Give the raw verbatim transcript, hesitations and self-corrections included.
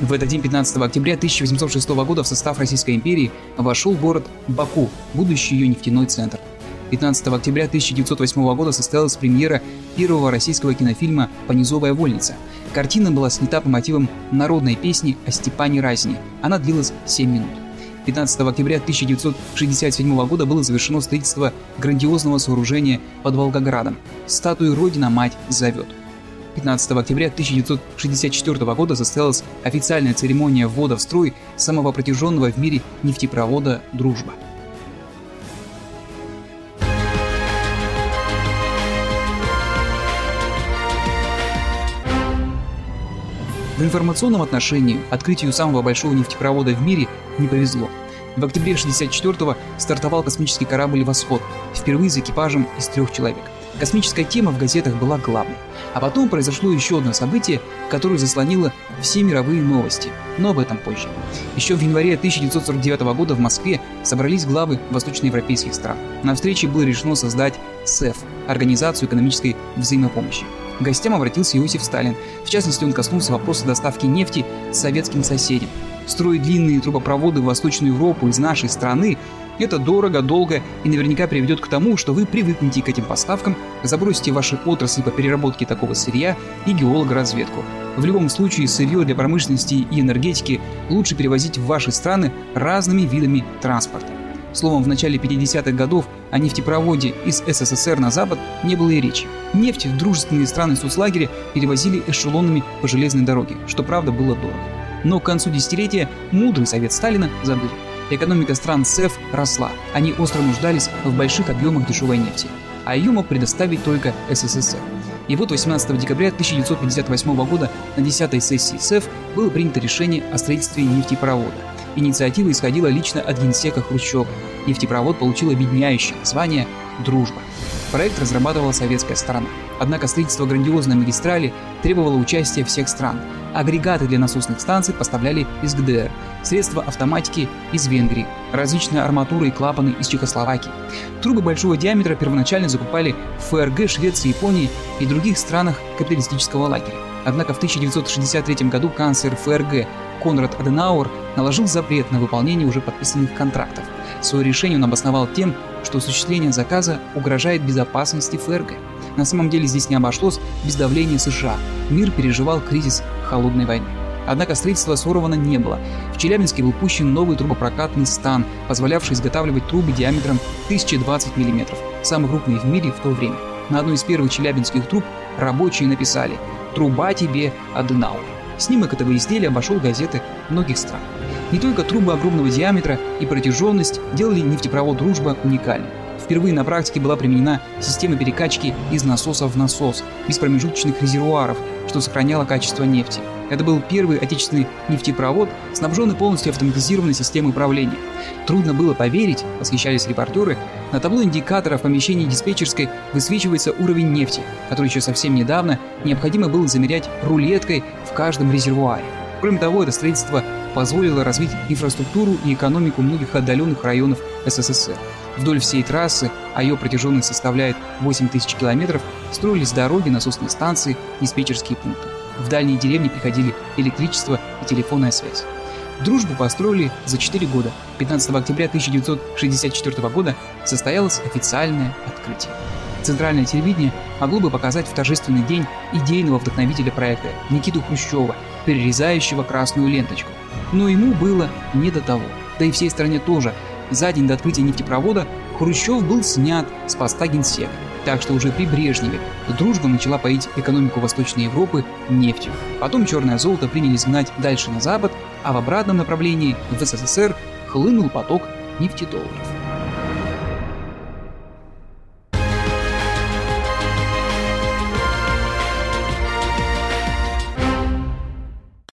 В этот день, пятнадцатого октября тысяча восемьсот шестого года, в состав Российской империи вошел город Баку, будущий ее нефтяной центр. пятнадцатого октября тысяча девятьсот восьмого года состоялась премьера первого российского кинофильма «Понизовая вольница». Картина была снята по мотивам народной песни о Степане Разине. Она длилась семь минут. пятнадцатого октября тысяча девятьсот шестьдесят седьмого года было завершено строительство грандиозного сооружения под Волгоградом – статуи «Родина-мать зовет». пятнадцатого октября тысяча девятьсот шестьдесят четвёртого года состоялась официальная церемония ввода в строй самого протяженного в мире нефтепровода «Дружба». В информационном отношении открытию самого большого нефтепровода в мире не повезло. В октябре шестьдесят четвёртого стартовал космический корабль «Восход», впервые с экипажем из трех человек. Космическая тема в газетах была главной. А потом произошло еще одно событие, которое заслонило все мировые новости, но об этом позже. Еще в январе тысяча девятьсот сорок девятого года в Москве собрались главы восточноевропейских стран. На встрече было решено создать СЭФ – Организацию экономической взаимопомощи. К гостям обратился Иосиф Сталин. В частности, он коснулся вопроса доставки нефти советским соседям. Строить длинные трубопроводы в Восточную Европу из нашей страны – это дорого, долго и наверняка приведет к тому, что вы привыкнете к этим поставкам, забросите ваши отрасли по переработке такого сырья и геологоразведку. В любом случае, сырье для промышленности и энергетики лучше перевозить в ваши страны разными видами транспорта. Словом, в начале пятидесятых годов о нефтепроводе из СССР на Запад не было и речи. Нефть в дружественные страны соцлагеря перевозили эшелонами по железной дороге, что правда было дорого. Но к концу десятилетия мудрый совет Сталина забыли. Экономика стран СЭФ росла, они остро нуждались в больших объемах дешевой нефти, а ее мог предоставить только СССР. И вот восемнадцатого декабря тысяча девятьсот пятьдесят восьмого года на десятой сессии СЭФ было принято решение о строительстве нефтепровода. Инициатива исходила лично от генсека Хрущева. Нефтепровод получил объединяющее название «Дружба». Проект разрабатывала советская сторона. Однако строительство грандиозной магистрали требовало участия всех стран. Агрегаты для насосных станций поставляли из ГДР, средства автоматики из Венгрии, различные арматуры и клапаны из Чехословакии. Трубы большого диаметра первоначально закупали в ФРГ, Швеции, Японии и других странах капиталистического лагеря. Однако в тысяча девятьсот шестьдесят третьем году канцлер ФРГ Конрад Аденауэр наложил запрет на выполнение уже подписанных контрактов. Свое решение он обосновал тем, что осуществление заказа угрожает безопасности ФРГ. На самом деле здесь не обошлось без давления США. Мир переживал кризис холодной войны. Однако строительства сорвано не было. В Челябинске был пущен новый трубопрокатный стан, позволявший изготавливать трубы диаметром тысяча двадцать миллиметров, самый крупный в мире в то время. На одной из первых челябинских труб рабочие написали «Труба тебе, Аденауэр». Снимок этого изделия обошел газеты многих стран. Не только трубы огромного диаметра и протяженность делали нефтепровод «Дружба» уникальным. Впервые на практике была применена система перекачки из насоса в насос, без промежуточных резервуаров, что сохраняло качество нефти. Это был первый отечественный нефтепровод, снабженный полностью автоматизированной системой управления. Трудно было поверить, восхищались репортеры, на табло индикатора в помещении диспетчерской высвечивается уровень нефти, который еще совсем недавно необходимо было замерять рулеткой в каждом резервуаре. Кроме того, это строительство позволило развить инфраструктуру и экономику многих отдаленных районов СССР. Вдоль всей трассы, а ее протяженность составляет восемь тысяч километров, строились дороги, насосные станции, диспетчерские пункты. В дальние деревни приходили электричество и телефонная связь. Дружбу построили за четыре года. пятнадцатого октября тысяча девятьсот шестьдесят четвёртого года состоялось официальное открытие. Центральное телевидение могло бы показать в торжественный день идейного вдохновителя проекта Никиту Хрущева, перерезающего красную ленточку. Но ему было не до того. Да и всей стране тоже. За день до открытия нефтепровода Хрущев был снят с поста генсека. Так что уже при Брежневе дружба начала поить экономику Восточной Европы нефтью. Потом черное золото принялись гнать дальше на запад, а в обратном направлении в СССР хлынул поток нефтедолларов.